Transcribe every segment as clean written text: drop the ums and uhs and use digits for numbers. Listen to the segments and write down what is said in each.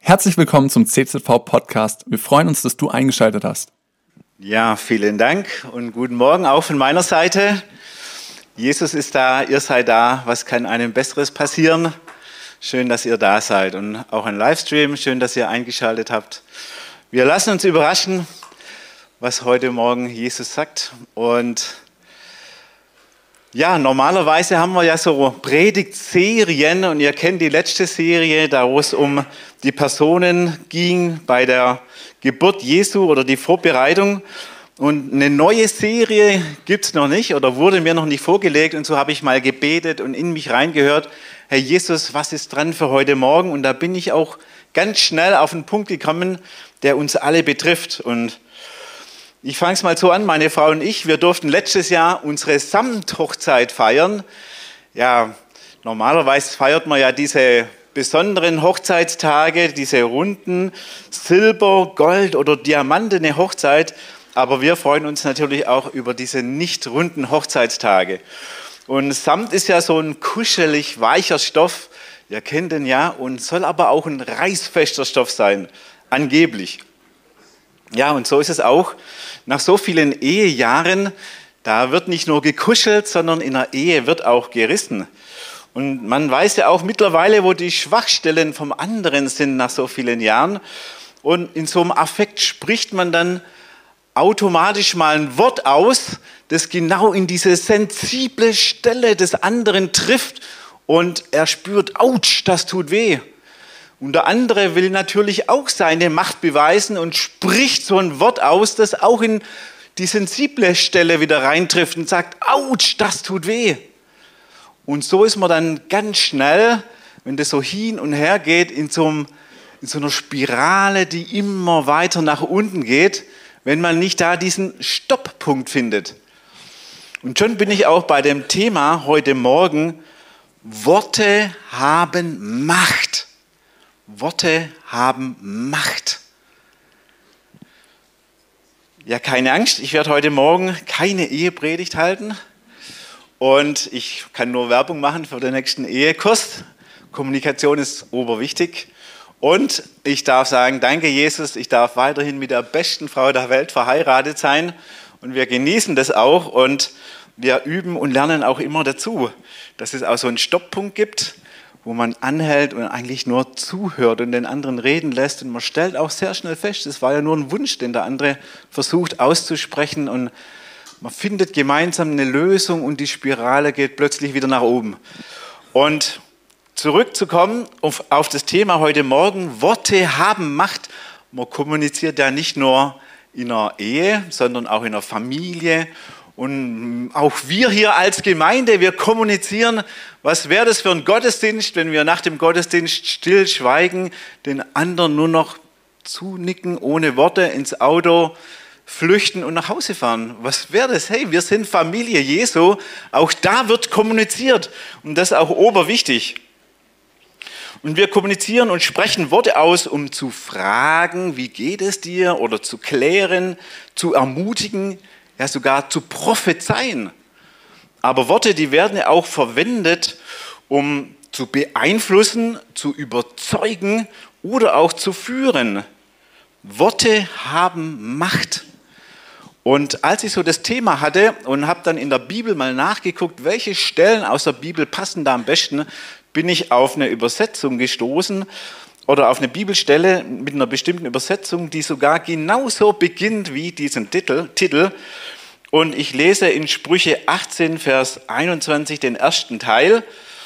Herzlich willkommen zum CZV Podcast. Wir freuen uns, dass du eingeschaltet hast. Ja, vielen Dank und guten Morgen auch von meiner Seite. Jesus ist da, ihr seid da. Was kann einem Besseres passieren? Schön, dass ihr da seid und auch ein Livestream. Schön, dass ihr eingeschaltet habt. Wir lassen uns überraschen, was heute Morgen Jesus sagt. Und ja, normalerweise haben wir ja so Predigtserien und ihr kennt die letzte Serie, da wo es um die Personen ging bei der Geburt Jesu oder die Vorbereitung. Und eine neue Serie gibt es noch nicht oder wurde mir noch nicht vorgelegt. Und so habe ich mal gebetet und in mich reingehört, Herr Jesus, was ist dran für heute Morgen? Und da bin ich auch ganz schnell auf einen Punkt gekommen, der uns alle betrifft. Und ich fange es mal so an, meine Frau und ich, wir durften letztes Jahr unsere Samthochzeit feiern. Ja, normalerweise feiert man ja diese besonderen Hochzeitstage, diese runden Silber-, Gold- oder diamantene Hochzeit. Aber wir freuen uns natürlich auch über diese nicht runden Hochzeitstage. Und Samt ist ja so ein kuschelig weicher Stoff, ihr kennt den ja, und soll aber auch ein reißfester Stoff sein, angeblich. Ja, und so ist es auch. Nach so vielen Ehejahren, da wird nicht nur gekuschelt, sondern in der Ehe wird auch gerissen. Und man weiß ja auch mittlerweile, wo die Schwachstellen vom anderen sind nach so vielen Jahren. Und in so einem Affekt spricht man dann automatisch mal ein Wort aus, das genau in diese sensible Stelle des anderen trifft. Und er spürt, ouch, das tut weh. Und der andere will natürlich auch seine Macht beweisen und spricht so ein Wort aus, das auch in die sensible Stelle wieder reintrifft und sagt, ouch, das tut weh. Und so ist man dann ganz schnell, wenn das so hin und her geht, in so einer Spirale, die immer weiter nach unten geht, wenn man nicht da diesen Stopppunkt findet. Und schon bin ich auch bei dem Thema heute Morgen, Worte haben Macht. Worte haben Macht. Ja, keine Angst, ich werde heute Morgen keine Ehepredigt halten und ich kann nur Werbung machen für den nächsten Ehekurs. Kommunikation ist oberwichtig und ich darf sagen, danke Jesus, ich darf weiterhin mit der besten Frau der Welt verheiratet sein und wir genießen das auch und wir üben und lernen auch immer dazu, dass es auch so einen Stopppunkt gibt, wo man anhält und eigentlich nur zuhört und den anderen reden lässt. Und man stellt auch sehr schnell fest, es war ja nur ein Wunsch, den der andere versucht auszusprechen. Und man findet gemeinsam eine Lösung und die Spirale geht plötzlich wieder nach oben. Und zurückzukommen auf das Thema heute Morgen, Worte haben Macht. Man kommuniziert ja nicht nur in einer Ehe, sondern auch in einer Familie. Und auch wir hier als Gemeinde, wir kommunizieren, was wäre das für ein Gottesdienst, wenn wir nach dem Gottesdienst still schweigen, den anderen nur noch zunicken, ohne Worte, ins Auto flüchten und nach Hause fahren. Was wäre das? Hey, wir sind Familie Jesu, auch da wird kommuniziert und das ist auch oberwichtig. Und wir kommunizieren und sprechen Worte aus, um zu fragen, wie geht es dir, oder zu klären, zu ermutigen, ja sogar zu prophezeien. Aber Worte, die werden ja auch verwendet, um zu beeinflussen, zu überzeugen oder auch zu führen. Worte haben Macht. Und als ich so das Thema hatte und habe dann in der Bibel mal nachgeguckt, welche Stellen aus der Bibel passen da am besten, bin ich auf eine Übersetzung gestoßen oder auf eine Bibelstelle mit einer bestimmten Übersetzung, die sogar genauso beginnt wie diesen Titel. Und ich lese in Sprüche 18, Vers 21 den ersten Teil.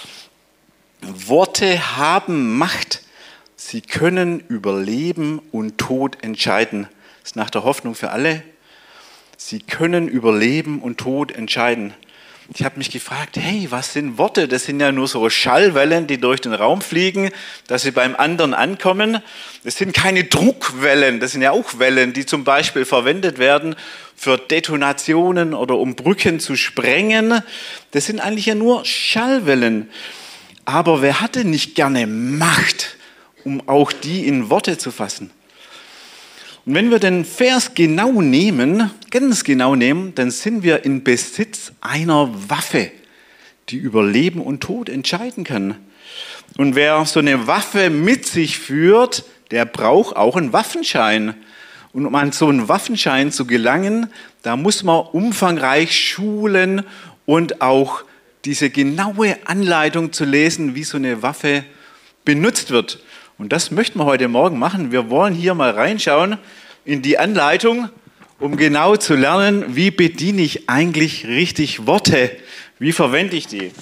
Worte haben Macht, sie können über Leben und Tod entscheiden. Das ist nach der Hoffnung für alle. Sie können über Leben und Tod entscheiden. Ich habe mich gefragt, hey, was sind Worte? Das sind ja nur so Schallwellen, die durch den Raum fliegen, dass sie beim anderen ankommen. Das sind keine Druckwellen, das sind ja auch Wellen, die zum Beispiel verwendet werden für Detonationen oder um Brücken zu sprengen. Das sind eigentlich ja nur Schallwellen. Aber wer hatte nicht gerne Macht, um auch die in Worte zu fassen? Und wenn wir den Vers genau nehmen, ganz genau nehmen, dann sind wir in Besitz einer Waffe, die über Leben und Tod entscheiden kann. Und wer so eine Waffe mit sich führt, der braucht auch einen Waffenschein. Und um an so einen Waffenschein zu gelangen, da muss man umfangreich schulen und auch diese genaue Anleitung zu lesen, wie so eine Waffe benutzt wird. Und das möchten wir heute Morgen machen. Wir wollen hier mal reinschauen in die Anleitung, um genau zu lernen, wie bediene ich eigentlich richtig Worte? Wie verwende ich die?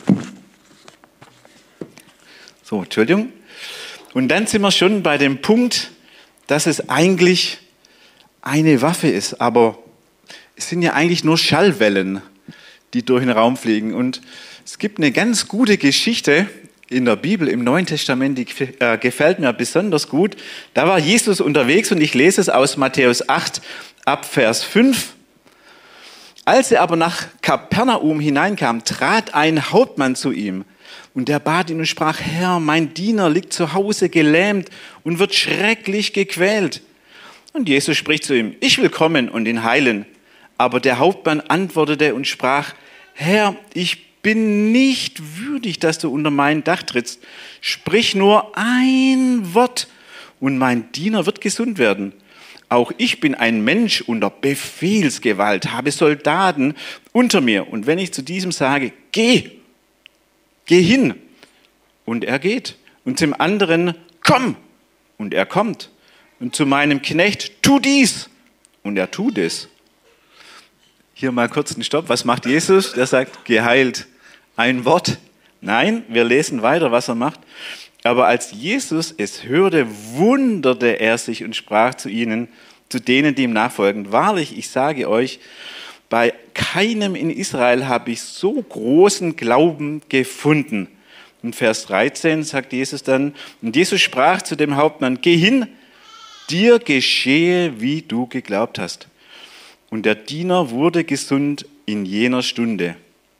So, Entschuldigung. Und dann sind wir schon bei dem Punkt, dass es eigentlich eine Waffe ist, aber es sind ja eigentlich nur Schallwellen, die durch den Raum fliegen. Und es gibt eine ganz gute Geschichte in der Bibel, im Neuen Testament, die gefällt mir besonders gut. Da war Jesus unterwegs und ich lese es aus Matthäus 8 ab Vers 5. Als er aber nach Kapernaum hineinkam, trat ein Hauptmann zu ihm und der bat ihn und sprach: Herr, mein Diener liegt zu Hause gelähmt und wird schrecklich gequält. Und Jesus spricht zu ihm: Ich will kommen und ihn heilen. Aber der Hauptmann antwortete und sprach: Herr, ich bin nicht würdig, dass du unter mein Dach trittst. Sprich nur ein Wort und mein Diener wird gesund werden. Auch ich bin ein Mensch unter Befehlsgewalt, habe Soldaten unter mir. Und wenn ich zu diesem sage: Geh hin, und er geht. Und zum anderen: Komm, und er kommt. Und zu meinem Knecht: Tu dies, und er tut es. Hier mal kurz einen Stopp. Was macht Jesus? Der sagt: geheilt. Ein Wort. Nein, wir lesen weiter, was er macht. Aber als Jesus es hörte, wunderte er sich und sprach zu ihnen, zu denen, die ihm nachfolgen: Wahrlich, ich sage euch, bei keinem in Israel habe ich so großen Glauben gefunden. In Vers 13 sagt Jesus dann: Und Jesus sprach zu dem Hauptmann: Geh hin, dir geschehe, wie du geglaubt hast. Und der Diener wurde gesund in jener Stunde.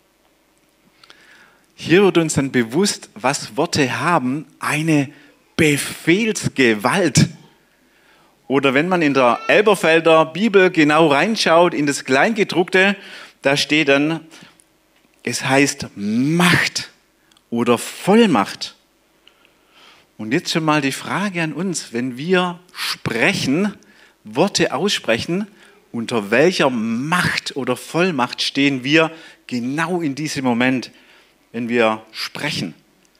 Hier wird uns dann bewusst, was Worte haben: eine Befehlsgewalt. Oder wenn man in der Elberfelder Bibel genau reinschaut, in das Kleingedruckte, da steht dann, es heißt Macht oder Vollmacht. Und jetzt schon mal die Frage an uns: Wenn wir sprechen, Worte aussprechen, unter welcher Macht oder Vollmacht stehen wir genau in diesem Moment, wenn wir sprechen?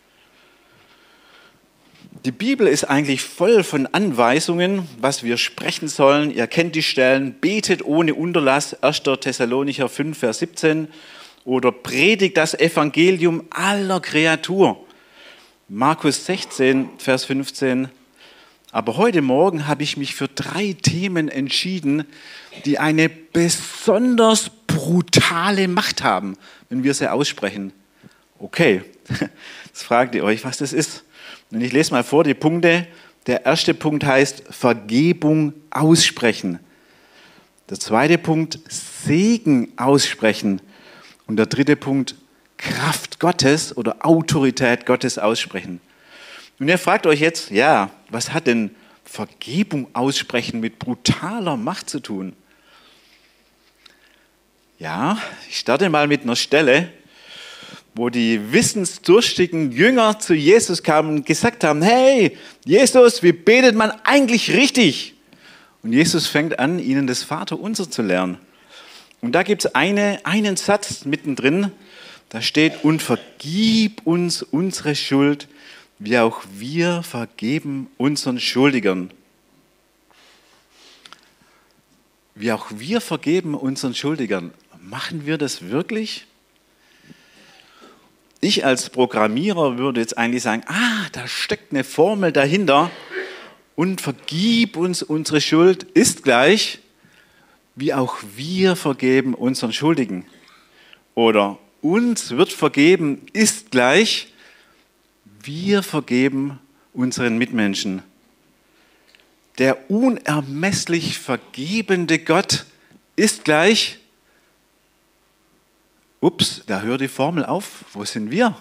Die Bibel ist eigentlich voll von Anweisungen, was wir sprechen sollen. Ihr kennt die Stellen: Betet ohne Unterlass, 1. Thessalonicher 5, Vers 17, oder predigt das Evangelium aller Kreatur, Markus 16, Vers 15. Aber heute Morgen habe ich mich für 3 Themen entschieden, die eine besonders brutale Macht haben, wenn wir sie aussprechen. Okay, jetzt fragt ihr euch, was das ist. Und ich lese mal vor die Punkte. Der erste Punkt heißt Vergebung aussprechen. Der zweite Punkt Segen aussprechen. Und der dritte Punkt Kraft Gottes oder Autorität Gottes aussprechen. Und ihr fragt euch jetzt, ja, was hat denn Vergebung aussprechen mit brutaler Macht zu tun? Ja, ich starte mal mit einer Stelle, wo die wissensdurstigen Jünger zu Jesus kamen und gesagt haben: Hey, Jesus, wie betet man eigentlich richtig? Und Jesus fängt an, ihnen das Vaterunser zu lernen. Und da gibt es einen Satz mittendrin, da steht: Und vergib uns unsere Schuld, wie auch wir vergeben unseren Schuldigern. Wie auch wir vergeben unseren Schuldigern. Machen wir das wirklich? Ich als Programmierer würde jetzt eigentlich sagen: da steckt eine Formel dahinter. Und vergib uns unsere Schuld ist gleich, wie auch wir vergeben unseren Schuldigen. Oder uns wird vergeben ist gleich, wir vergeben unseren Mitmenschen. Der unermesslich vergebende Gott ist gleich, da hört die Formel auf. Wo sind wir?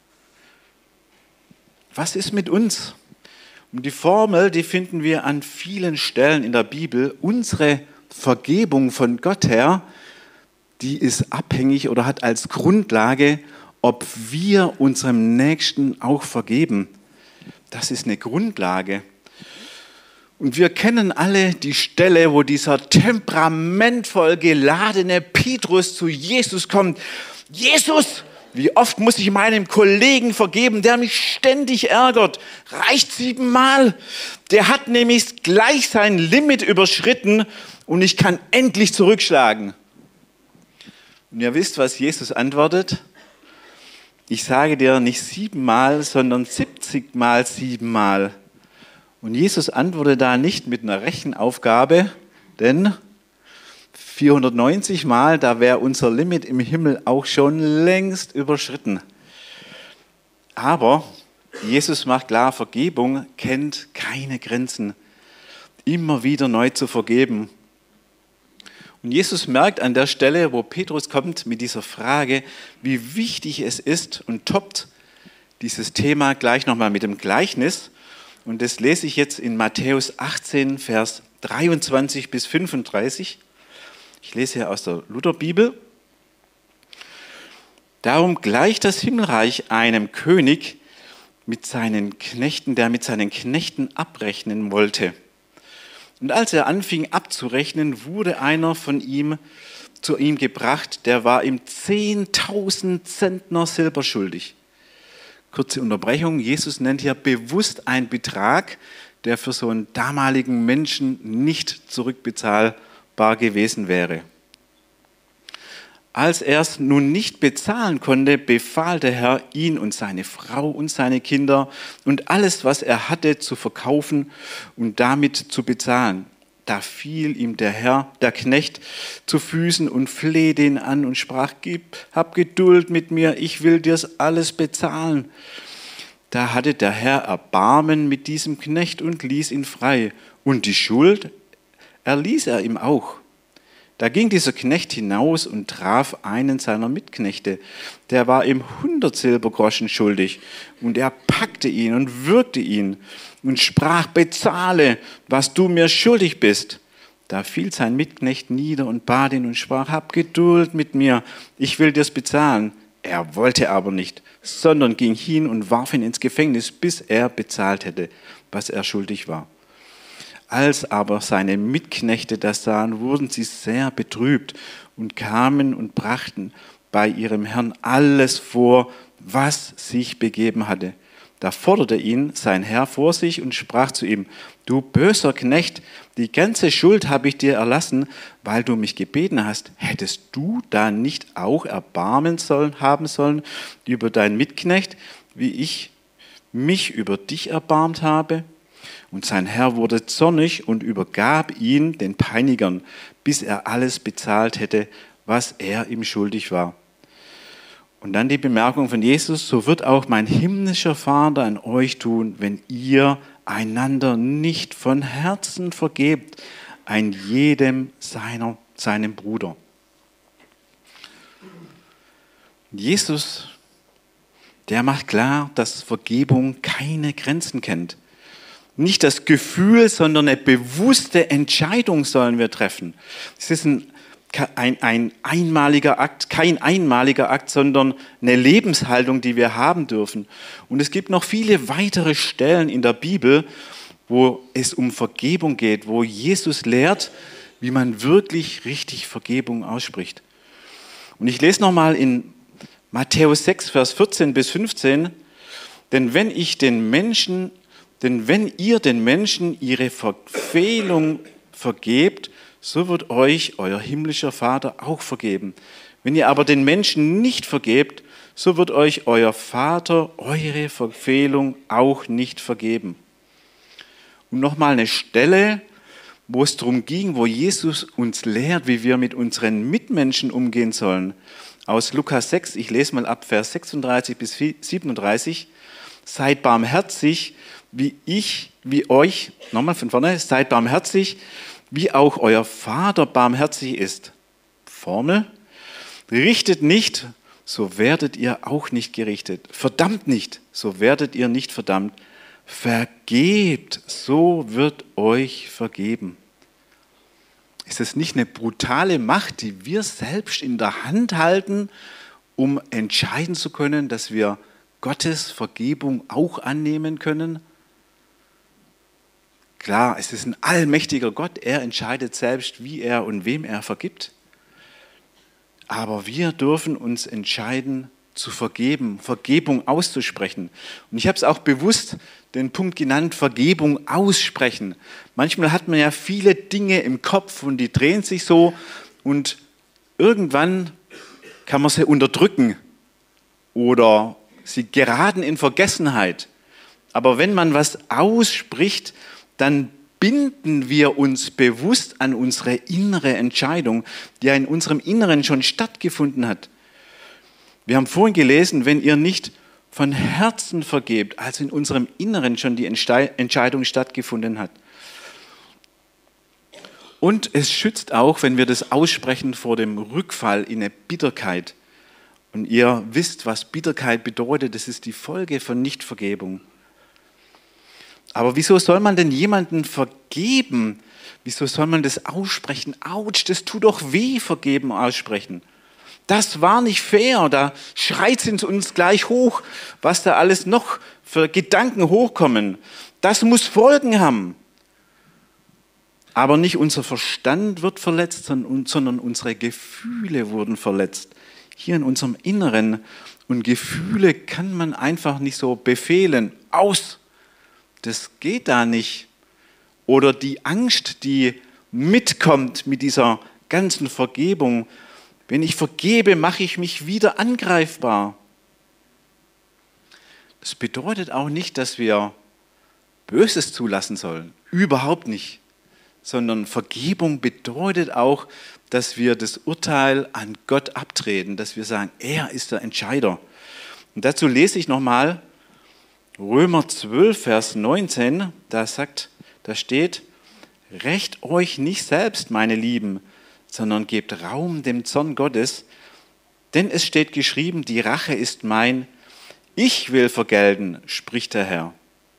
Was ist mit uns? Und die Formel, die finden wir an vielen Stellen in der Bibel. Unsere Vergebung von Gott her, die ist abhängig oder hat als Grundlage, ob wir unserem Nächsten auch vergeben. Das ist eine Grundlage. Und wir kennen alle die Stelle, wo dieser temperamentvoll geladene Petrus zu Jesus kommt. Jesus, wie oft muss ich meinem Kollegen vergeben, der mich ständig ärgert? Reicht 7-mal. Der hat nämlich gleich sein Limit überschritten und ich kann endlich zurückschlagen. Und ihr wisst, was Jesus antwortet? Ich sage dir nicht 7-mal, sondern 70-mal 7-mal. Und Jesus antwortet da nicht mit einer Rechenaufgabe, denn 490 Mal, da wäre unser Limit im Himmel auch schon längst überschritten. Aber Jesus macht klar, Vergebung kennt keine Grenzen. Immer wieder neu zu vergeben. Und Jesus merkt an der Stelle, wo Petrus kommt mit dieser Frage, wie wichtig es ist und toppt dieses Thema gleich nochmal mit dem Gleichnis. Und das lese ich jetzt in Matthäus 18, Vers 23 bis 35. Ich lese hier aus der Lutherbibel. Darum gleicht das Himmelreich einem König mit seinen Knechten, der mit seinen Knechten abrechnen wollte. Und als er anfing abzurechnen, wurde einer von ihm zu ihm gebracht, der war ihm 10.000 Zentner Silber schuldig. Kurze Unterbrechung, Jesus nennt hier bewusst einen Betrag, der für so einen damaligen Menschen nicht zurückbezahlbar gewesen wäre. Als er es nun nicht bezahlen konnte, befahl der Herr, ihn und seine Frau und seine Kinder und alles, was er hatte, zu verkaufen und damit zu bezahlen. Da fiel ihm der Herr, der Knecht, zu Füßen und flehte ihn an und sprach, hab Geduld mit mir, ich will dir's alles bezahlen. Da hatte der Herr Erbarmen mit diesem Knecht und ließ ihn frei. Und die Schuld erließ er ihm auch. Da ging dieser Knecht hinaus und traf einen seiner Mitknechte. Der war ihm 100 Silbergroschen schuldig. Und er packte ihn und würgte ihn und sprach, bezahle, was du mir schuldig bist. Da fiel sein Mitknecht nieder und bat ihn und sprach, hab Geduld mit mir, ich will dir's bezahlen. Er wollte aber nicht, sondern ging hin und warf ihn ins Gefängnis, bis er bezahlt hätte, was er schuldig war. Als aber seine Mitknechte das sahen, wurden sie sehr betrübt und kamen und brachten bei ihrem Herrn alles vor, was sich begeben hatte. Da forderte ihn sein Herr vor sich und sprach zu ihm, du böser Knecht, die ganze Schuld habe ich dir erlassen, weil du mich gebeten hast. Hättest du da nicht auch Erbarmen haben sollen über deinen Mitknecht, wie ich mich über dich erbarmt habe? Und sein Herr wurde zornig und übergab ihn den Peinigern, bis er alles bezahlt hätte, was er ihm schuldig war. Und dann die Bemerkung von Jesus, so wird auch mein himmlischer Vater an euch tun, wenn ihr einander nicht von Herzen vergebt, ein jedem seinem Bruder. Jesus, der macht klar, dass Vergebung keine Grenzen kennt. Nicht das Gefühl, sondern eine bewusste Entscheidung sollen wir treffen. Es ist ein einmaliger Akt, kein einmaliger Akt, sondern eine Lebenshaltung, die wir haben dürfen. Und es gibt noch viele weitere Stellen in der Bibel, wo es um Vergebung geht, wo Jesus lehrt, wie man wirklich richtig Vergebung ausspricht. Und ich lese nochmal in Matthäus 6, Vers 14 bis 15, denn wenn ihr den Menschen ihre Verfehlung vergebt, so wird euch euer himmlischer Vater auch vergeben. Wenn ihr aber den Menschen nicht vergebt, so wird euch euer Vater eure Verfehlung auch nicht vergeben. Und nochmal eine Stelle, wo es darum ging, wo Jesus uns lehrt, wie wir mit unseren Mitmenschen umgehen sollen. Aus Lukas 6, ich lese mal ab Vers 36 bis 37. Seid barmherzig, nochmal von vorne, seid barmherzig, wie auch euer Vater barmherzig ist. Formel, richtet nicht, so werdet ihr auch nicht gerichtet. Verdammt nicht, so werdet ihr nicht verdammt. Vergebt, so wird euch vergeben. Ist es nicht eine brutale Macht, die wir selbst in der Hand halten, um entscheiden zu können, dass wir Gottes Vergebung auch annehmen können? Klar, es ist ein allmächtiger Gott, er entscheidet selbst, wie er und wem er vergibt. Aber wir dürfen uns entscheiden, zu vergeben, Vergebung auszusprechen. Und ich habe es auch bewusst den Punkt genannt, Vergebung aussprechen. Manchmal hat man ja viele Dinge im Kopf und die drehen sich so und irgendwann kann man sie unterdrücken oder sie geraten in Vergessenheit. Aber wenn man was ausspricht, dann binden wir uns bewusst an unsere innere Entscheidung, die ja in unserem Inneren schon stattgefunden hat. Wir haben vorhin gelesen, wenn ihr nicht von Herzen vergebt, also in unserem Inneren schon die Entscheidung stattgefunden hat. Und es schützt auch, wenn wir das aussprechen, vor dem Rückfall in eine Bitterkeit. Und ihr wisst, was Bitterkeit bedeutet, das ist die Folge von Nichtvergebung. Aber wieso soll man denn jemanden vergeben? Wieso soll man das aussprechen? Autsch, das tut doch weh, vergeben aussprechen. Das war nicht fair, da schreit es uns gleich hoch, was da alles noch für Gedanken hochkommen. Das muss Folgen haben. Aber nicht unser Verstand wird verletzt, sondern unsere Gefühle wurden verletzt. Hier in unserem Inneren. Und Gefühle kann man einfach nicht so befehlen. Aus! Das geht da nicht. Oder die Angst, die mitkommt mit dieser ganzen Vergebung. Wenn ich vergebe, mache ich mich wieder angreifbar. Das bedeutet auch nicht, dass wir Böses zulassen sollen. Überhaupt nicht. Sondern Vergebung bedeutet auch, dass wir das Urteil an Gott abtreten, dass wir sagen, er ist der Entscheider. Und dazu lese ich nochmal Römer 12, Vers 19, da steht, rächt euch nicht selbst, meine Lieben, sondern gebt Raum dem Zorn Gottes, denn es steht geschrieben, die Rache ist mein, ich will vergelten, spricht der Herr.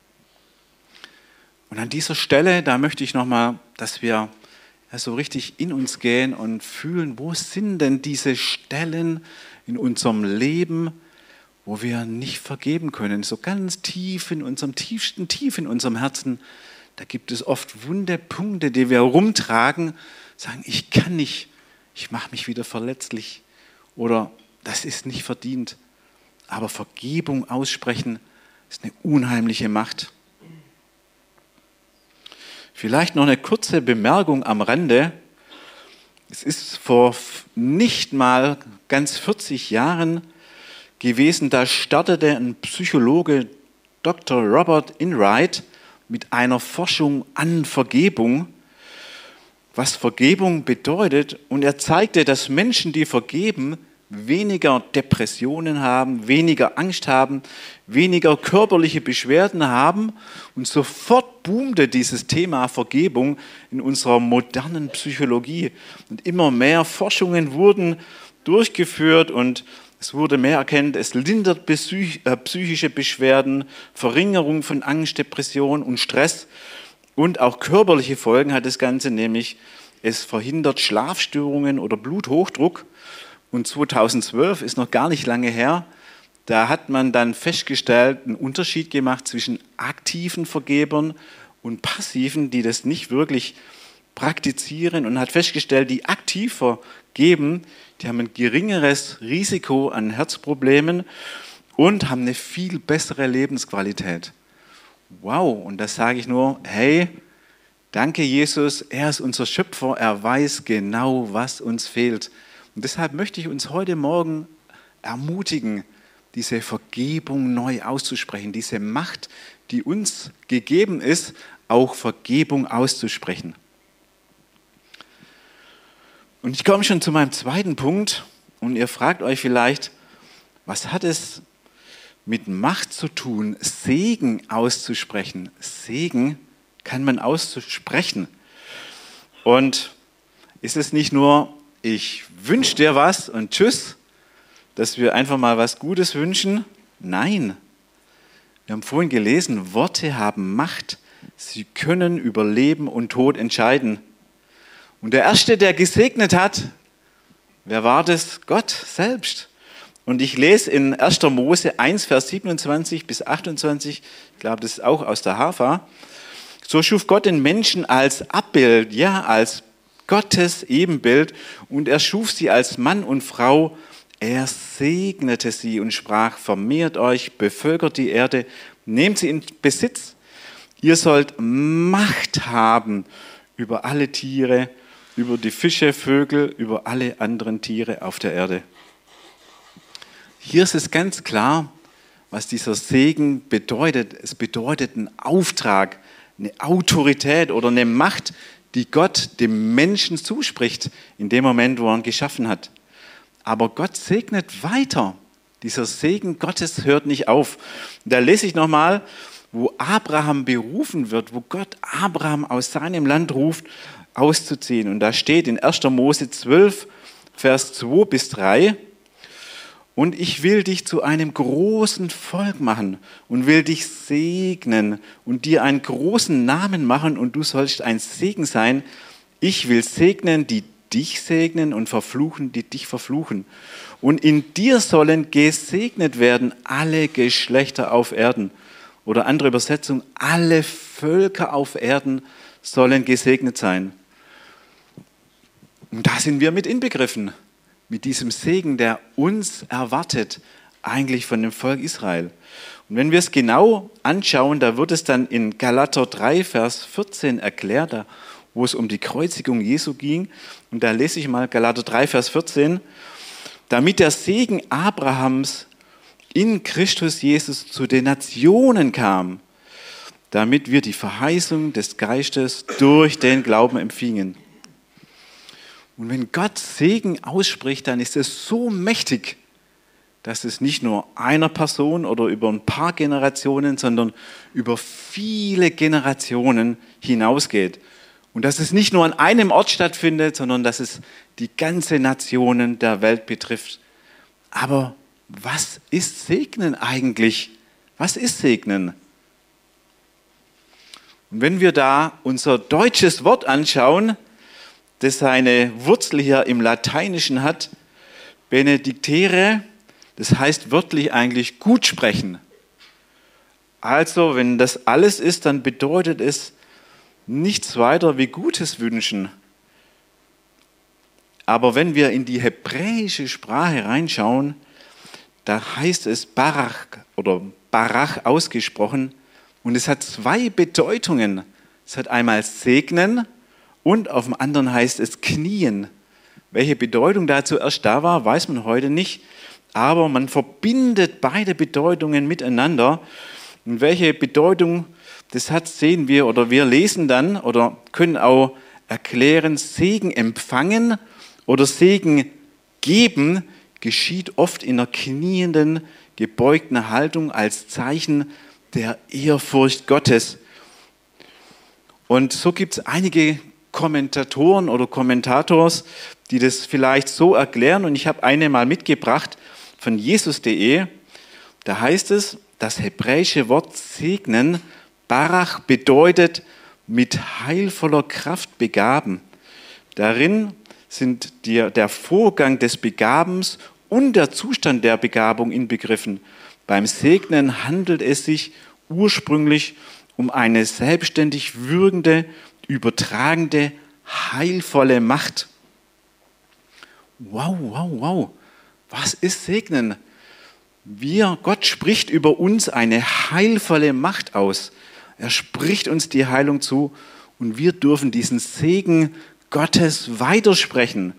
Und an dieser Stelle, da möchte ich nochmal, dass wir so richtig in uns gehen und fühlen, wo sind denn diese Stellen in unserem Leben, wo wir nicht vergeben können, so ganz tief in unserem tiefsten Tief in unserem Herzen, da gibt es oft wunde Punkte, die wir rumtragen, sagen, ich kann nicht, ich mache mich wieder verletzlich oder das ist nicht verdient. Aber Vergebung aussprechen ist eine unheimliche Macht. Vielleicht noch eine kurze Bemerkung am Rande. Es ist vor nicht mal ganz 40 Jahren gewesen, da startete ein Psychologe, Dr. Robert Enright, mit einer Forschung an Vergebung, was Vergebung bedeutet. Und er zeigte, dass Menschen, die vergeben, weniger Depressionen haben, weniger Angst haben, weniger körperliche Beschwerden haben. Und sofort boomte dieses Thema Vergebung in unserer modernen Psychologie. Und immer mehr Forschungen wurden durchgeführt und es wurde mehr erkannt, es lindert psychische Beschwerden, Verringerung von Angst, Depression und Stress und auch körperliche Folgen hat das Ganze, nämlich es verhindert Schlafstörungen oder Bluthochdruck. Und 2012 ist noch gar nicht lange her, da hat man dann festgestellt, einen Unterschied gemacht zwischen aktiven Vergebern und passiven, die das nicht wirklich praktizieren und hat festgestellt, die aktiv vergeben, die haben ein geringeres Risiko an Herzproblemen und haben eine viel bessere Lebensqualität. Wow, und das sage ich nur, hey, danke Jesus, er ist unser Schöpfer, er weiß genau, was uns fehlt. Und deshalb möchte ich uns heute Morgen ermutigen, diese Vergebung neu auszusprechen, diese Macht, die uns gegeben ist, auch Vergebung auszusprechen. Und ich komme schon zu meinem zweiten Punkt und ihr fragt euch vielleicht, was hat es mit Macht zu tun, Segen auszusprechen? Segen kann man aussprechen. Und ist es nicht nur, ich wünsche dir was und tschüss, dass wir einfach mal was Gutes wünschen? Nein. Wir haben vorhin gelesen, Worte haben Macht. Sie können über Leben und Tod entscheiden. Und der Erste, der gesegnet hat, wer war das? Gott selbst. Und ich lese in 1. Mose 1, Vers 27 bis 28, ich glaube, das ist auch aus der Hafa. So schuf Gott den Menschen als Abbild, ja, als Gottes Ebenbild, und er schuf sie als Mann und Frau. Er segnete sie und sprach: Vermehrt euch, bevölkert die Erde, nehmt sie in Besitz. Ihr sollt Macht haben über alle Tiere, über die Fische, Vögel, über alle anderen Tiere auf der Erde. Hier ist es ganz klar, was dieser Segen bedeutet. Es bedeutet einen Auftrag, eine Autorität oder eine Macht, die Gott dem Menschen zuspricht, in dem Moment, wo er ihn geschaffen hat. Aber Gott segnet weiter. Dieser Segen Gottes hört nicht auf. Und da lese ich nochmal, wo Abraham berufen wird, wo Gott Abraham aus seinem Land ruft, auszuziehen. Und da steht in 1. Mose 12, Vers 2 bis 3, und ich will dich zu einem großen Volk machen und will dich segnen und dir einen großen Namen machen, und du sollst ein Segen sein. Ich will segnen, die dich segnen, und verfluchen, die dich verfluchen. Und in dir sollen gesegnet werden alle Geschlechter auf Erden. Oder andere Übersetzung: alle Völker auf Erden sollen gesegnet sein. Und da sind wir mit inbegriffen, mit diesem Segen, der uns erwartet, eigentlich von dem Volk Israel. Und wenn wir es genau anschauen, da wird es dann in Galater 3, Vers 14 erklärt, wo es um die Kreuzigung Jesu ging. Und da lese ich mal Galater 3, Vers 14. Damit der Segen Abrahams in Christus Jesus zu den Nationen kam, damit wir die Verheißung des Geistes durch den Glauben empfingen. Und wenn Gott Segen ausspricht, dann ist es so mächtig, dass es nicht nur einer Person oder über ein paar Generationen, sondern über viele Generationen hinausgeht. Und dass es nicht nur an einem Ort stattfindet, sondern dass es die ganze Nationen der Welt betrifft. Aber was ist Segnen eigentlich? Was ist Segnen? Und wenn wir da unser deutsches Wort anschauen, das seine Wurzel hier im Lateinischen hat, benedictere, das heißt wörtlich eigentlich gut sprechen. Also, wenn das alles ist, dann bedeutet es nichts weiter wie Gutes wünschen. Aber wenn wir in die hebräische Sprache reinschauen, da heißt es Barach oder Barach ausgesprochen, und es hat zwei Bedeutungen. Es hat einmal segnen und auf dem anderen heißt es knien. Welche Bedeutung da zuerst da war, weiß man heute nicht, aber man verbindet beide Bedeutungen miteinander. Und welche Bedeutung das hat, sehen wir, oder wir lesen dann oder können auch erklären: Segen empfangen oder Segen geben geschieht oft in einer knienden, gebeugten Haltung als Zeichen der Ehrfurcht Gottes. Und so gibt es einige Kommentatoren oder Kommentators, die das vielleicht so erklären. Und ich habe eine mal mitgebracht von Jesus.de. Da heißt es, das hebräische Wort segnen, Barach, bedeutet mit heilvoller Kraft begaben. Darin sind der Vorgang des Begabens und der Zustand der Begabung inbegriffen. Beim Segnen handelt es sich ursprünglich um eine selbstständig wirkende, übertragende, heilvolle Macht. Wow, wow, wow. Was ist Segnen? Gott spricht über uns eine heilvolle Macht aus. Er spricht uns die Heilung zu und wir dürfen diesen Segen Gottes weitersprechen.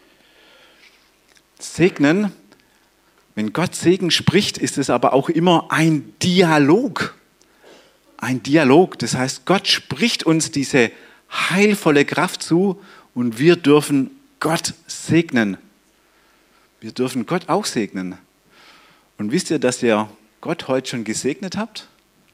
Segnen, wenn Gott Segen spricht, ist es aber auch immer ein Dialog. Ein Dialog, das heißt, Gott spricht uns diese heilvolle Kraft zu und wir dürfen Gott segnen. Wir dürfen Gott auch segnen. Und wisst ihr, dass ihr Gott heute schon gesegnet habt?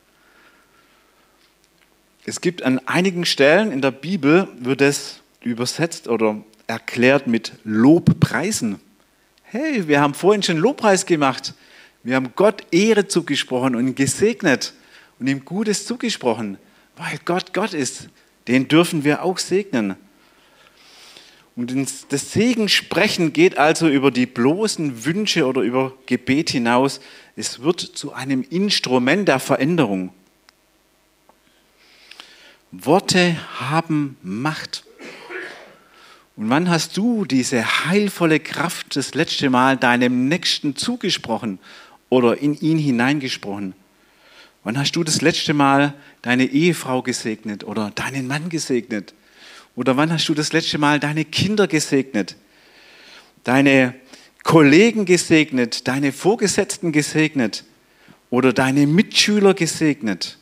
Es gibt an einigen Stellen in der Bibel, wird es übersetzt oder erklärt mit Lobpreisen. Hey, wir haben vorhin schon Lobpreis gemacht. Wir haben Gott Ehre zugesprochen und ihn gesegnet und ihm Gutes zugesprochen, weil Gott Gott ist. Den dürfen wir auch segnen. Und das Segensprechen geht also über die bloßen Wünsche oder über Gebet hinaus. Es wird zu einem Instrument der Veränderung. Worte haben Macht. Und wann hast du diese heilvolle Kraft das letzte Mal deinem Nächsten zugesprochen oder in ihn hineingesprochen? Wann hast du das letzte Mal deine Ehefrau gesegnet oder deinen Mann gesegnet? Oder wann hast du das letzte Mal deine Kinder gesegnet? Deine Kollegen gesegnet, deine Vorgesetzten gesegnet oder deine Mitschüler gesegnet?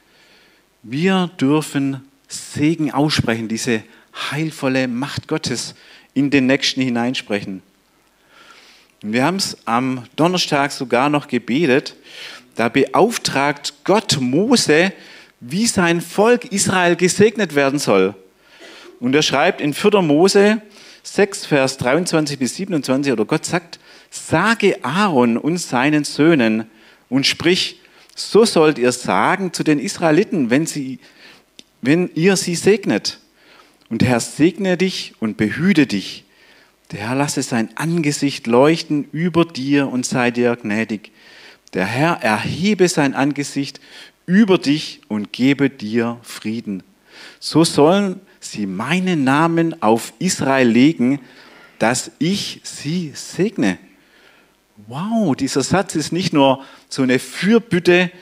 Wir dürfen Segen aussprechen, diese heilvolle Macht Gottes in den Nächsten hineinsprechen. Und wir haben es am Donnerstag sogar noch gebetet. Da beauftragt Gott Mose, wie sein Volk Israel gesegnet werden soll. Und er schreibt in 4. Mose 6, Vers 23 bis 27, oder Gott sagt, sage Aaron und seinen Söhnen und sprich, so sollt ihr sagen zu den Israeliten, wenn ihr sie segnet. Und der Herr segne dich und behüte dich. Der Herr lasse sein Angesicht leuchten über dir und sei dir gnädig. Der Herr erhebe sein Angesicht über dich und gebe dir Frieden. So sollen sie meinen Namen auf Israel legen, dass ich sie segne. Wow, dieser Satz ist nicht nur so eine Fürbitte,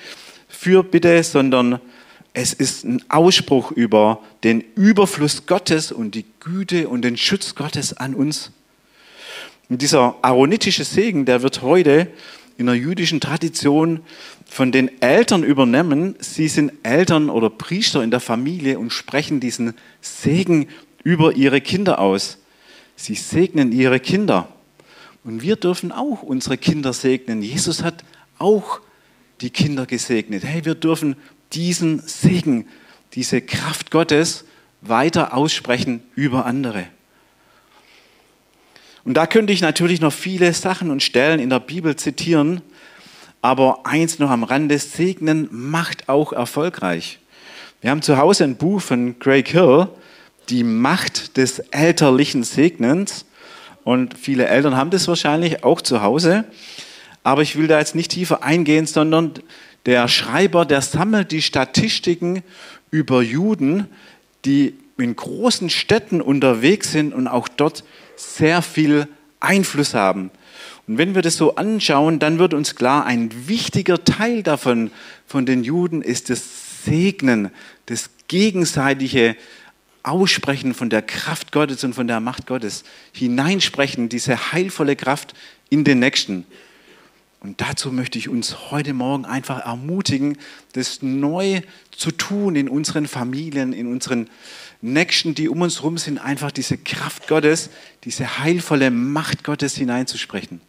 sondern es ist ein Ausspruch über den Überfluss Gottes und die Güte und den Schutz Gottes an uns. Und dieser aaronitische Segen, der wird heute in der jüdischen Tradition von den Eltern übernommen. Sie sind Eltern oder Priester in der Familie und sprechen diesen Segen über ihre Kinder aus. Sie segnen ihre Kinder. Und wir dürfen auch unsere Kinder segnen. Jesus hat auch die Kinder gesegnet. Hey, wir dürfen diesen Segen, diese Kraft Gottes weiter aussprechen über andere. Und da könnte ich natürlich noch viele Sachen und Stellen in der Bibel zitieren, aber eins noch am Rande, Segnen macht auch erfolgreich. Wir haben zu Hause ein Buch von Craig Hill, Die Macht des elterlichen Segnens, und viele Eltern haben das wahrscheinlich auch zu Hause, aber ich will da jetzt nicht tiefer eingehen, sondern der Schreiber, der sammelt die Statistiken über Juden, die in großen Städten unterwegs sind und auch dort sehr viel Einfluss haben. Und wenn wir das so anschauen, dann wird uns klar, ein wichtiger Teil davon, von den Juden, ist das Segnen, das gegenseitige Aussprechen von der Kraft Gottes und von der Macht Gottes, hineinsprechen, diese heilvolle Kraft in den Nächsten. Und dazu möchte ich uns heute Morgen einfach ermutigen, das neu zu tun in unseren Familien, in unseren Nächsten, die um uns herum sind, einfach diese Kraft Gottes, diese heilvolle Macht Gottes hineinzusprechen.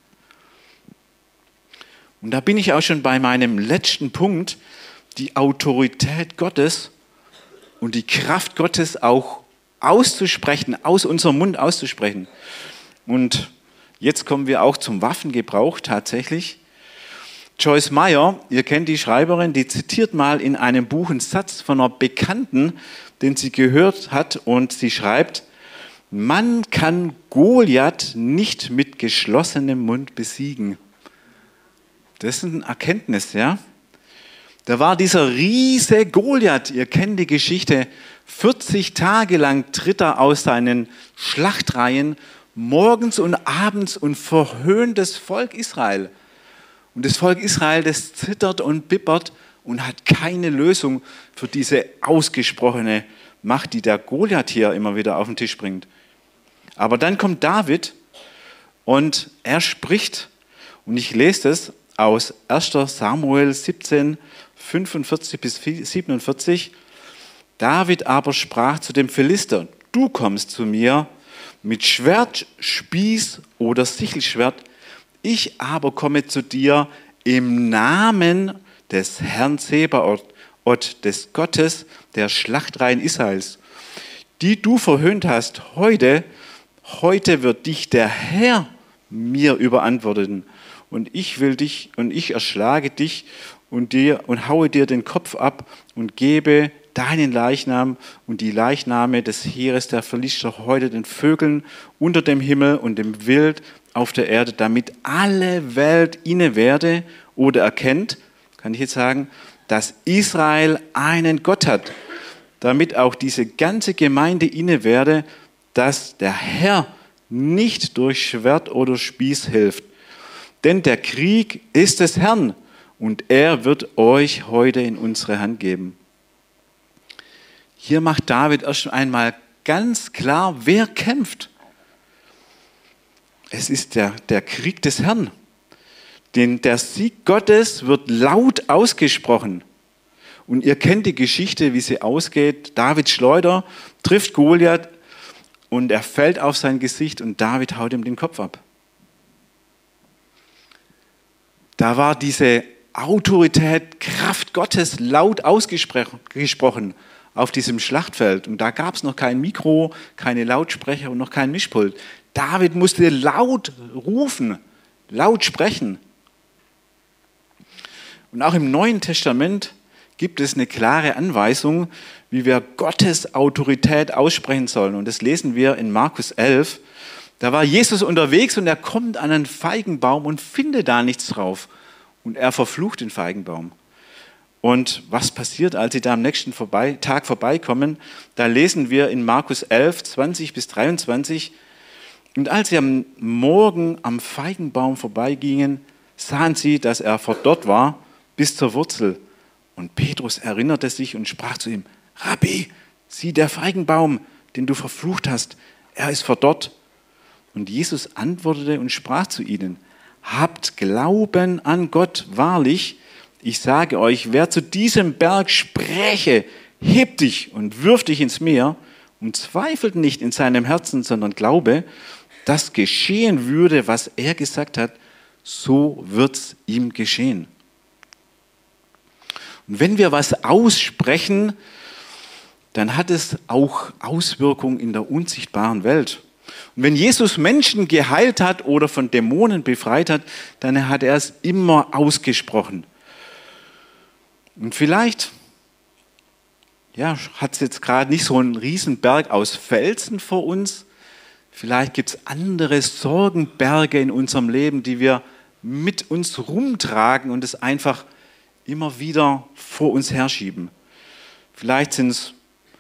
Und da bin ich auch schon bei meinem letzten Punkt, die Autorität Gottes und die Kraft Gottes auch auszusprechen, aus unserem Mund auszusprechen. Und jetzt kommen wir auch zum Waffengebrauch tatsächlich. Joyce Meyer, ihr kennt die Schreiberin, die zitiert mal in einem Buch einen Satz von einer Bekannten, den sie gehört hat, und sie schreibt, man kann Goliath nicht mit geschlossenem Mund besiegen. Das ist eine Erkenntnis, ja. Da war dieser Riese Goliath, ihr kennt die Geschichte, 40 Tage lang tritt er aus seinen Schlachtreihen morgens und abends und verhöhnt das Volk Israel. Und das Volk Israel, das zittert und bibbert und hat keine Lösung für diese ausgesprochene Macht, die der Goliath hier immer wieder auf den Tisch bringt. Aber dann kommt David und er spricht, und ich lese das aus 1. Samuel 17, 45 bis 47. David aber sprach zu dem Philister, du kommst zu mir mit Schwert, Spieß oder Sichelschwert, ich aber komme zu dir im Namen des Herrn Zebaoth, des Gottes der Schlachtreihen Israels, die du verhöhnt hast. Heute wird dich der Herr mir überantworten, und ich will dich und ich erschlage dich und haue dir den Kopf ab und gebe deinen Leichnam und die Leichname des Heeres der Philister heute den Vögeln unter dem Himmel und dem Wild auf der Erde, damit alle Welt inne werde oder erkennt, kann ich jetzt sagen, dass Israel einen Gott hat. damit auch diese ganze Gemeinde inne werde, dass der Herr nicht durch Schwert oder Spieß hilft. Denn der Krieg ist des Herrn und er wird euch heute in unsere Hand geben. Hier macht David erst einmal ganz klar, wer kämpft. Es ist der Krieg des Herrn. Denn der Sieg Gottes wird laut ausgesprochen. Und ihr kennt die Geschichte, wie sie ausgeht. David Schleuder trifft Goliath und er fällt auf sein Gesicht und David haut ihm den Kopf ab. Da war diese Autorität, Kraft Gottes laut ausgesprochen auf diesem Schlachtfeld. Und da gab es noch kein Mikro, keine Lautsprecher und noch kein Mischpult. David musste laut rufen, laut sprechen. Und auch im Neuen Testament gibt es eine klare Anweisung, wie wir Gottes Autorität aussprechen sollen. Und das lesen wir in Markus 11. Da war Jesus unterwegs und er kommt an einen Feigenbaum und findet da nichts drauf. Und er verflucht den Feigenbaum. Und was passiert, als sie da am nächsten Tag vorbeikommen? Da lesen wir in Markus 11, 20 bis 23. Und als sie am Morgen am Feigenbaum vorbeigingen, sahen sie, dass er verdorrt war bis zur Wurzel. Und Petrus erinnerte sich und sprach zu ihm: Rabbi, sieh, der Feigenbaum, den du verflucht hast, er ist verdorrt. Und Jesus antwortete und sprach zu ihnen: Habt Glauben an Gott, wahrlich, ich sage euch, wer zu diesem Berg spräche, heb dich und wirf dich ins Meer und zweifelt nicht in seinem Herzen, sondern glaube, dass geschehen würde, was er gesagt hat, so wird's ihm geschehen. Und wenn wir was aussprechen, dann hat es auch Auswirkungen in der unsichtbaren Welt. Und wenn Jesus Menschen geheilt hat oder von Dämonen befreit hat, dann hat er es immer ausgesprochen. Und vielleicht hat es jetzt gerade nicht so einen Riesenberg aus Felsen vor uns. Vielleicht gibt es andere Sorgenberge in unserem Leben, die wir mit uns rumtragen und es einfach immer wieder vor uns herschieben. Vielleicht sind es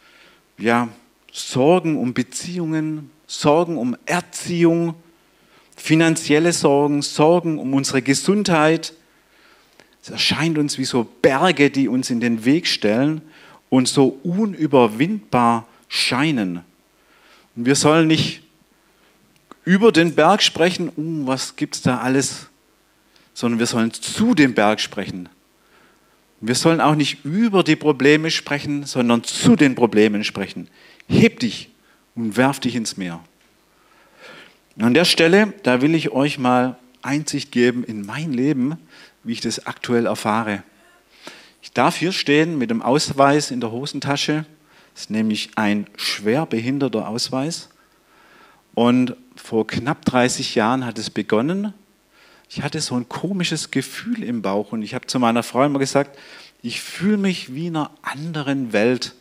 Sorgen um Beziehungen, Sorgen um Erziehung, finanzielle Sorgen, Sorgen um unsere Gesundheit. Es erscheint uns wie so Berge, die uns in den Weg stellen und so unüberwindbar scheinen. Und wir sollen nicht über den Berg sprechen, was gibt es da alles, sondern wir sollen zu dem Berg sprechen. Wir sollen auch nicht über die Probleme sprechen, sondern zu den Problemen sprechen. Heb dich und werf dich ins Meer. Und an der Stelle, da will ich euch mal Einsicht geben in mein Leben, wie ich das aktuell erfahre. Ich darf hier stehen mit dem Ausweis in der Hosentasche. Das ist nämlich ein schwer behinderter Ausweis. Und vor knapp 30 Jahren hat es begonnen. Ich hatte so ein komisches Gefühl im Bauch und ich habe zu meiner Frau immer gesagt, ich fühle mich wie in einer anderen Welt.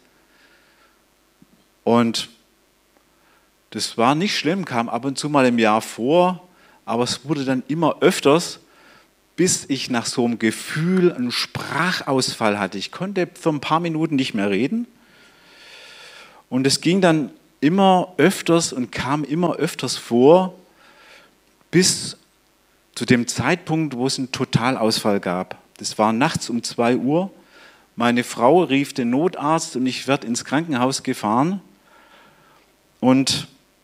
Und das war nicht schlimm, kam ab und zu mal im Jahr vor, aber es wurde dann immer öfters, bis ich nach so einem Gefühl einen Sprachausfall hatte. Ich konnte für ein paar Minuten nicht mehr reden und es ging dann immer öfters und kam immer öfters vor, bis zu dem Zeitpunkt, wo es einen Totalausfall gab. Das war nachts um 2 Uhr. Meine Frau rief den Notarzt und ich werde ins Krankenhaus gefahren. Und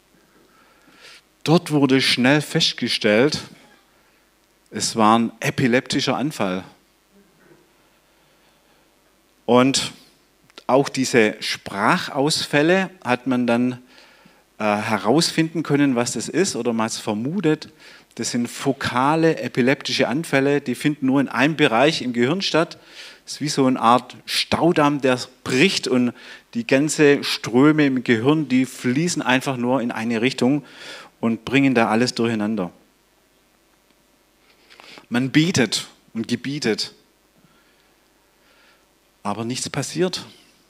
dort wurde schnell festgestellt, es war ein epileptischer Anfall. Und auch diese Sprachausfälle hat man dann herausfinden können, was das ist, oder man hat es vermutet. Das sind fokale epileptische Anfälle, die finden nur in einem Bereich im Gehirn statt. Das ist wie so eine Art Staudamm, der bricht und die ganzen Ströme im Gehirn, die fließen einfach nur in eine Richtung und bringen da alles durcheinander. Man betet und gebietet, aber nichts passiert.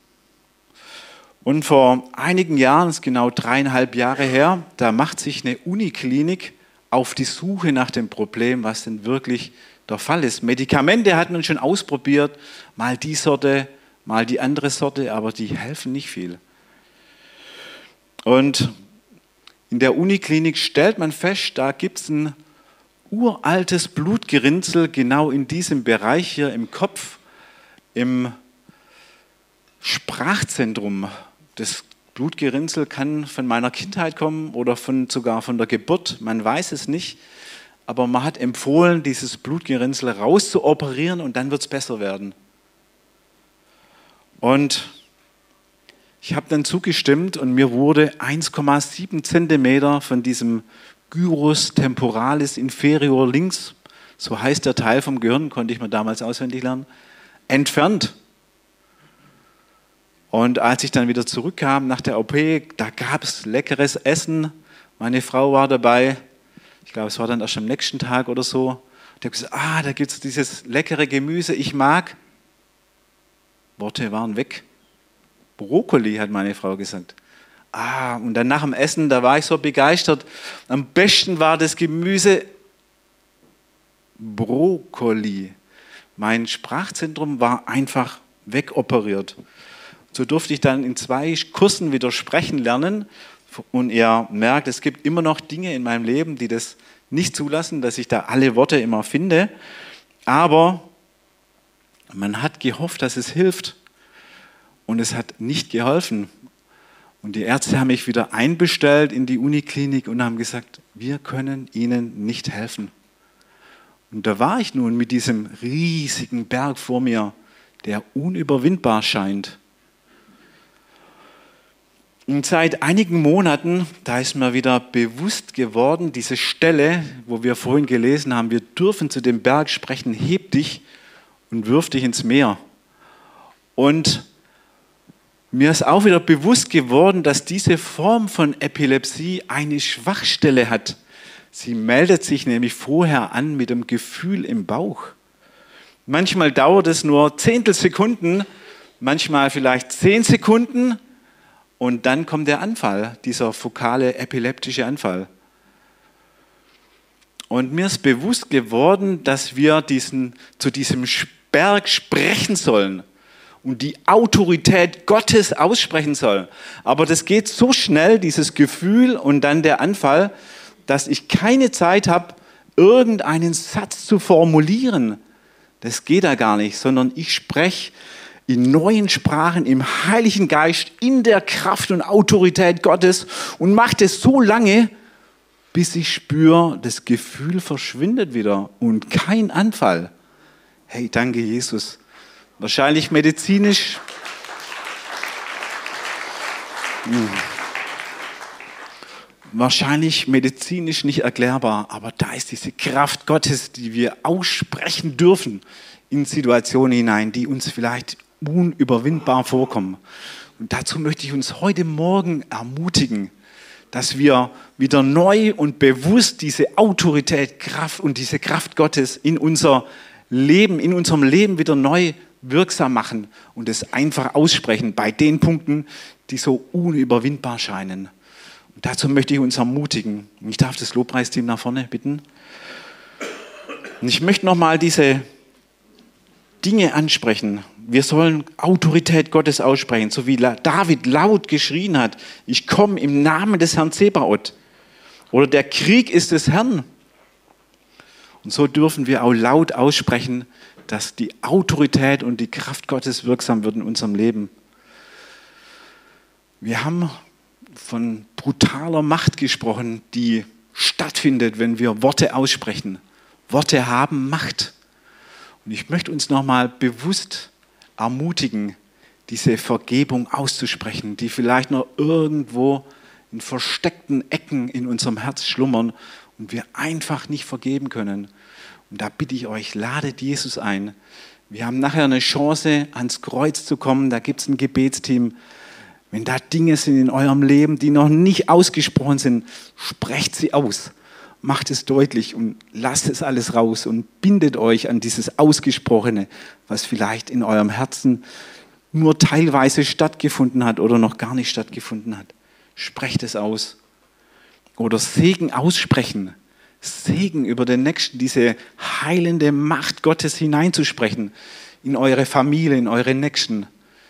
Und vor einigen Jahren, das ist genau 3,5 Jahre her, da macht sich eine Uniklinik auf die Suche nach dem Problem, was denn wirklich der Fall ist. Medikamente hat man schon ausprobiert, mal die Sorte, mal die andere Sorte, aber die helfen nicht viel. Und in der Uniklinik stellt man fest, da gibt es ein uraltes Blutgerinnsel genau in diesem Bereich hier im Kopf, im Sprachzentrum. Das Blutgerinnsel kann von meiner Kindheit kommen oder sogar von der Geburt, man weiß es nicht. Aber man hat empfohlen, dieses Blutgerinnsel rauszuoperieren und dann wird es besser werden. Und ich habe dann zugestimmt und mir wurde 1,7 Zentimeter von diesem Gyrus temporalis inferior links, so heißt der Teil vom Gehirn, konnte ich mir damals auswendig lernen, entfernt. Und als ich dann wieder zurückkam nach der OP, da gab es leckeres Essen. Meine Frau war dabei. Ich glaube, es war dann erst am nächsten Tag oder so. Ich habe gesagt, da gibt es dieses leckere Gemüse, ich mag. Worte waren weg. Brokkoli, hat meine Frau gesagt. Und dann nach dem Essen, da war ich so begeistert. Am besten war das Gemüse Brokkoli. Mein Sprachzentrum war einfach wegoperiert. So durfte ich dann in 2 Kursen wieder sprechen lernen. Und ihr merkt, es gibt immer noch Dinge in meinem Leben, die das nicht zulassen, dass ich da alle Worte immer finde. Aber man hat gehofft, dass es hilft. Und es hat nicht geholfen. Und die Ärzte haben mich wieder einbestellt in die Uniklinik und haben gesagt, wir können Ihnen nicht helfen. Und da war ich nun mit diesem riesigen Berg vor mir, der unüberwindbar scheint. Und seit einigen Monaten, da ist mir wieder bewusst geworden, diese Stelle, wo wir vorhin gelesen haben, wir dürfen zu dem Berg sprechen, heb dich und wirf dich ins Meer. Und mir ist auch wieder bewusst geworden, dass diese Form von Epilepsie eine Schwachstelle hat. Sie meldet sich nämlich vorher an mit dem Gefühl im Bauch. Manchmal dauert es nur Zehntelsekunden, manchmal vielleicht 10 Sekunden und dann kommt der Anfall, dieser fokale epileptische Anfall. Und mir ist bewusst geworden, dass wir zu diesem Berg sprechen sollen und die Autorität Gottes aussprechen sollen. Aber das geht so schnell, dieses Gefühl und dann der Anfall, dass ich keine Zeit habe, irgendeinen Satz zu formulieren. Das geht da gar nicht, sondern ich spreche in neuen Sprachen, im Heiligen Geist, in der Kraft und Autorität Gottes und mache das so lange, bis ich spüre, das Gefühl verschwindet wieder und kein Anfall. Hey, danke Jesus. Wahrscheinlich medizinisch. Wahrscheinlich medizinisch nicht erklärbar, aber da ist diese Kraft Gottes, die wir aussprechen dürfen in Situationen hinein, die uns vielleicht unüberwindbar vorkommen. Und dazu möchte ich uns heute Morgen ermutigen, dass wir wieder neu und bewusst diese Autorität, Kraft und diese Kraft Gottes in unserem Leben wieder neu wirksam machen und es einfach aussprechen bei den Punkten, die so unüberwindbar scheinen. Und dazu möchte ich uns ermutigen. Ich darf das Lobpreisteam nach vorne bitten. Und ich möchte nochmal diese Dinge ansprechen. Wir sollen Autorität Gottes aussprechen, so wie David laut geschrien hat, ich komme im Namen des Herrn Zebaoth. Oder der Krieg ist des Herrn. Und so dürfen wir auch laut aussprechen, dass die Autorität und die Kraft Gottes wirksam wird in unserem Leben. Wir haben von brutaler Macht gesprochen, die stattfindet, wenn wir Worte aussprechen. Worte haben Macht. Und ich möchte uns nochmal bewusst ermutigen, diese Vergebung auszusprechen, die vielleicht noch irgendwo in versteckten Ecken in unserem Herz schlummern und wir einfach nicht vergeben können. Und da bitte ich euch, ladet Jesus ein. Wir haben nachher eine Chance, ans Kreuz zu kommen. Da gibt es ein Gebetsteam. Wenn da Dinge sind in eurem Leben, die noch nicht ausgesprochen sind, sprecht sie aus. Macht es deutlich und lasst es alles raus und bindet euch an dieses Ausgesprochene, was vielleicht in eurem Herzen nur teilweise stattgefunden hat oder noch gar nicht stattgefunden hat. Sprecht es aus. Oder Segen aussprechen. Segen über den Nächsten, diese heilende Macht Gottes hineinzusprechen in eure Familie, in eure Nächsten.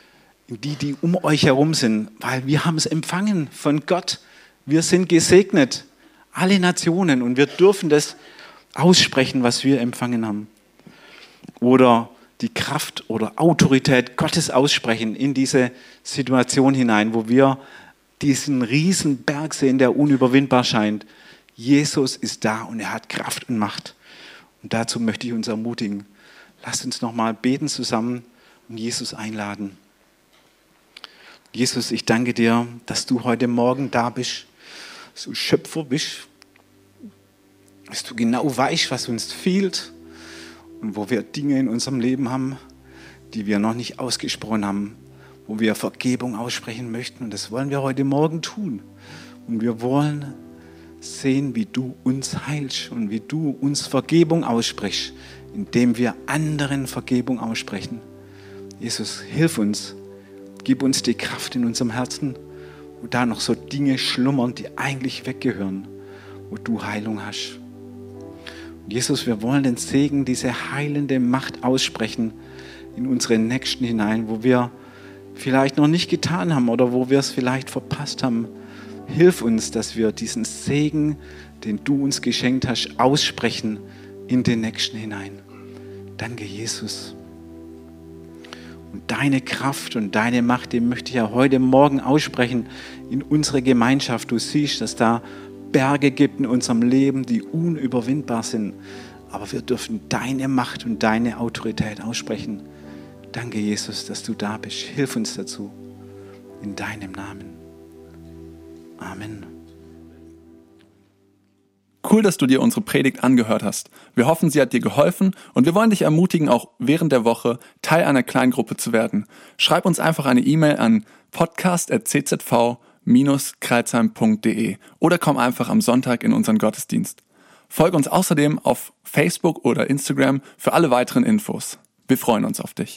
in die um euch herum sind, weil wir haben es empfangen von Gott. Wir sind gesegnet, alle Nationen, und wir dürfen das aussprechen, was wir empfangen haben. Oder die Kraft oder Autorität Gottes aussprechen in diese Situation hinein, wo wir diesen riesen Berg sehen, der unüberwindbar scheint. Jesus ist da und er hat Kraft und Macht. Und dazu möchte ich uns ermutigen. Lasst uns nochmal beten zusammen und Jesus einladen. Jesus, ich danke dir, dass du heute Morgen da bist, dass du Schöpfer bist, dass du genau weißt, was uns fehlt und wo wir Dinge in unserem Leben haben, die wir noch nicht ausgesprochen haben, wo wir Vergebung aussprechen möchten. Und das wollen wir heute Morgen tun. Und wir wollen sehen, wie du uns heilst und wie du uns Vergebung aussprichst, indem wir anderen Vergebung aussprechen. Jesus, hilf uns, gib uns die Kraft in unserem Herzen, wo da noch so Dinge schlummern, die eigentlich weggehören, wo du Heilung hast. Und Jesus, wir wollen den Segen, diese heilende Macht aussprechen in unsere Nächsten hinein, wo wir vielleicht noch nicht getan haben oder wo wir es vielleicht verpasst haben. Hilf uns, dass wir diesen Segen, den du uns geschenkt hast, aussprechen in den Nächsten hinein. Danke, Jesus. Und deine Kraft und deine Macht, die möchte ich ja heute Morgen aussprechen in unsere Gemeinschaft. Du siehst, dass da Berge gibt in unserem Leben, die unüberwindbar sind. Aber wir dürfen deine Macht und deine Autorität aussprechen. Danke, Jesus, dass du da bist. Hilf uns dazu. In deinem Namen. Amen. Cool, dass du dir unsere Predigt angehört hast. Wir hoffen, sie hat dir geholfen und wir wollen dich ermutigen, auch während der Woche Teil einer Kleingruppe zu werden. Schreib uns einfach eine E-Mail an podcast@czv-kreilsheim.de oder komm einfach am Sonntag in unseren Gottesdienst. Folge uns außerdem auf Facebook oder Instagram für alle weiteren Infos. Wir freuen uns auf dich.